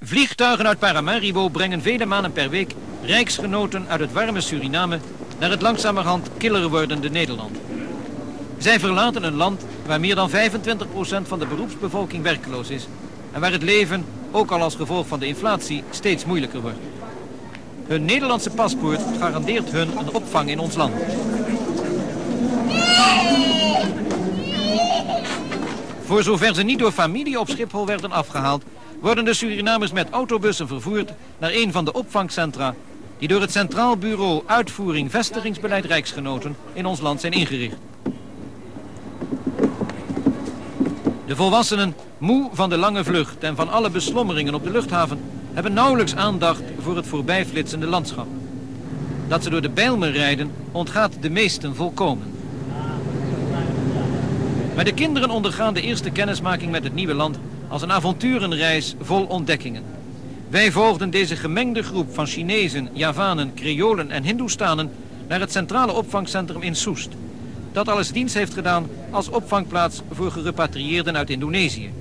Vliegtuigen uit Paramaribo brengen vele maanden per week rijksgenoten uit het warme Suriname naar het langzamerhand killer wordende Nederland. Zij verlaten een land waar meer dan 25% van de beroepsbevolking werkloos is en waar het leven, ook al als gevolg van de inflatie, steeds moeilijker wordt. Hun Nederlandse paspoort garandeert hun een opvang in ons land. Voor zover ze niet door familie op Schiphol werden afgehaald, worden de Surinamers met autobussen vervoerd naar een van de opvangcentra die door het Centraal Bureau Uitvoering Vestigingsbeleid Rijksgenoten in ons land zijn ingericht. De volwassenen, moe van de lange vlucht en van alle beslommeringen op de luchthaven, hebben nauwelijks aandacht voor het voorbijflitsende landschap. Dat ze door de Bijlmer rijden, ontgaat de meesten volkomen. Maar de kinderen ondergaan de eerste kennismaking met het nieuwe land als een avonturenreis vol ontdekkingen. Wij volgden deze gemengde groep van Chinezen, Javanen, Creolen en Hindoestanen naar het centrale opvangcentrum in Soest, dat alles dienst heeft gedaan als opvangplaats voor gerepatrieerden uit Indonesië.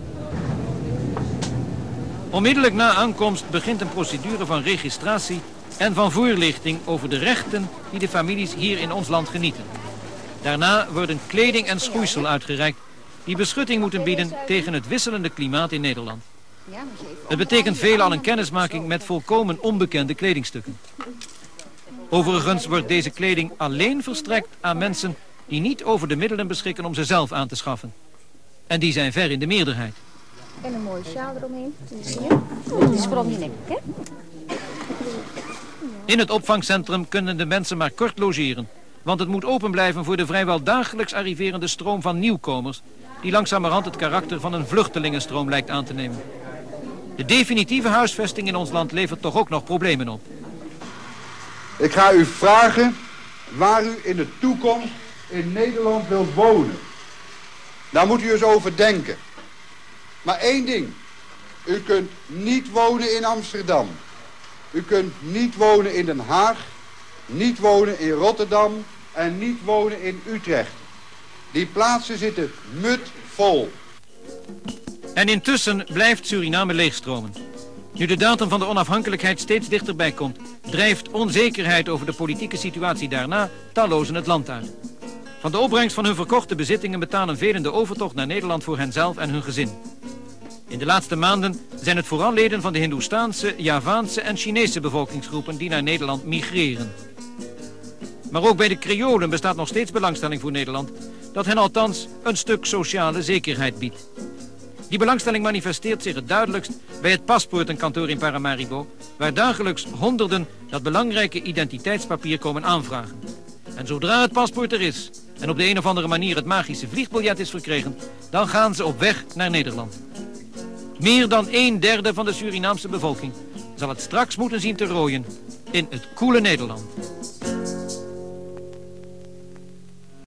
Onmiddellijk na aankomst begint een procedure van registratie en van voorlichting over de rechten die de families hier in ons land genieten. Daarna worden kleding en schoeisel uitgereikt die beschutting moeten bieden tegen het wisselende klimaat in Nederland. Het betekent veelal een kennismaking met volkomen onbekende kledingstukken. Overigens wordt deze kleding alleen verstrekt aan mensen die niet over de middelen beschikken om ze zelf aan te schaffen. En die zijn ver in de meerderheid. En een mooie sjaal eromheen. Zie je? Dat is vooral je nek, hè? In het opvangcentrum kunnen de mensen maar kort logeren, want het moet open blijven voor de vrijwel dagelijks arriverende stroom van nieuwkomers, die langzamerhand het karakter van een vluchtelingenstroom lijkt aan te nemen. De definitieve huisvesting in ons land levert toch ook nog problemen op. Ik ga u vragen waar u in de toekomst in Nederland wilt wonen. Daar moet u eens over denken. Maar één ding. U kunt niet wonen in Amsterdam. U kunt niet wonen in Den Haag. Niet wonen in Rotterdam. En niet wonen in Utrecht. Die plaatsen zitten mutvol. En intussen blijft Suriname leegstromen. Nu de datum van de onafhankelijkheid steeds dichterbij komt, drijft onzekerheid over de politieke situatie daarna tallozen het land uit. Van de opbrengst van hun verkochte bezittingen betalen velen de overtocht naar Nederland voor henzelf en hun gezin. In de laatste maanden zijn het vooral leden van de Hindoestaanse, Javaanse en Chinese bevolkingsgroepen die naar Nederland migreren. Maar ook bij de Creolen bestaat nog steeds belangstelling voor Nederland, dat hen althans een stuk sociale zekerheid biedt. Die belangstelling manifesteert zich het duidelijkst bij het paspoortenkantoor in Paramaribo, waar dagelijks honderden dat belangrijke identiteitspapier komen aanvragen. En zodra het paspoort er is en op de een of andere manier het magische vliegbiljet is verkregen, dan gaan ze op weg naar Nederland. Meer dan 1/3 van de Surinaamse bevolking zal het straks moeten zien te rooien in het koele Nederland.